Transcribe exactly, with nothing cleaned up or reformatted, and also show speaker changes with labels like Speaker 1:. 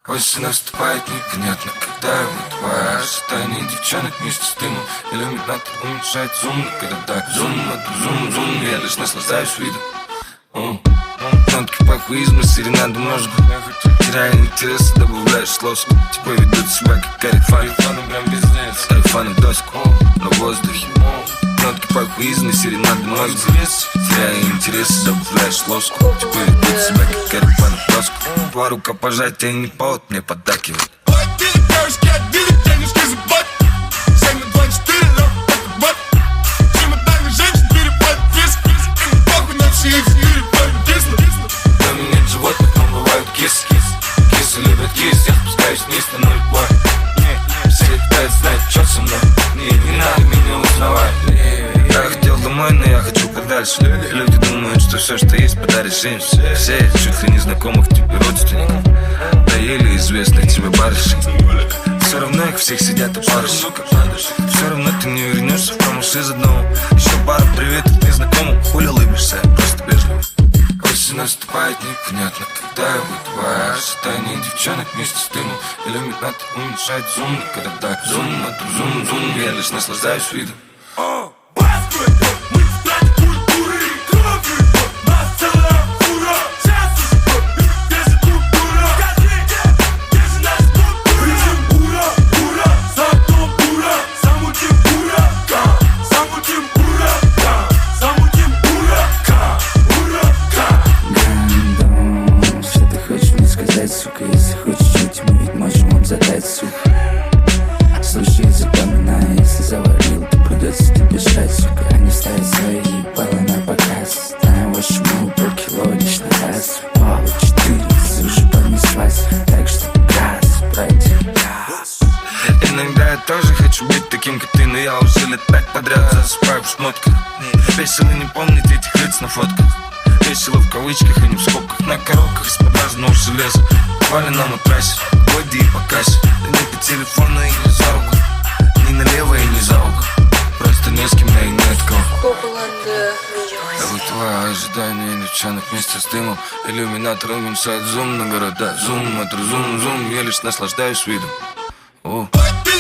Speaker 1: Осень наступает непонятно когда. Твое ожидание девчонок вместе с дымом. Иллюминатор уменьшает зум на города. Зум, это зум, зум, я лишь наслаждаюсь видом. Нотки похуизма, серенады мозгу. Теряя интерес, добавляешь лоску. Типа ведут себя как карифаны. Прям бизнес, карифаны в доску на воздухе. Нотки похуизма, серенады мозгу. Теряя интерес, добавляешь лоску. Типа ведут себя как карифаны в доску. Два рукопожатия не повод мне поддакивать. Я спускаюсь вниз на ноль бой. Все пытаются знать, что со мной. Не, не надо меня узнавать. Я хотел домой, но я хочу подальше. Люди думают, что все, что есть, подаришь им. Все чуть ли не знакомых тебе родственников. Да или известных тебе барышей. Все равно их всех сидят и парыши. Все равно ты не вернешься в промыш из одного. Еще пара приветов незнакомым. Хули улыбишься, просто вежливо. Осень наступает непонятно когда. Твое ожидание девчонок вместе с дымом. Иллюминатор уменьшает зум на города. Зум, это зум, зум, я лишь наслаждаюсь видом.
Speaker 2: Сука, если хочешь жить, мы ведь можем вам задать, сука. Слушай, запоминай, если заварил, то придется тебе жрать, сука. Они ставят свои ебалы на показ. Знаем вашему полкило лишь на раз. Пала четыре, уже понеслась. Так что газ, братья, газ.
Speaker 1: Иногда я тоже хочу быть таким, как ты, но я уже лет пять подряд засыпаю в шмотках. Весело не помнить этих лиц на фотках. Весело в кавычках, а не в скобках. На коробках из-под разного железа. Вали на матрасе, ходи и по кассе. Да не по телефону и не за руку. Ни налево и не за угол. Просто не с кем, да и не от кого. А вот твое ожидание девчонок вместе с дымом. Иллюминатор уменьшает зум на города. Зум, это зум, зум, я лишь наслаждаюсь видом. О.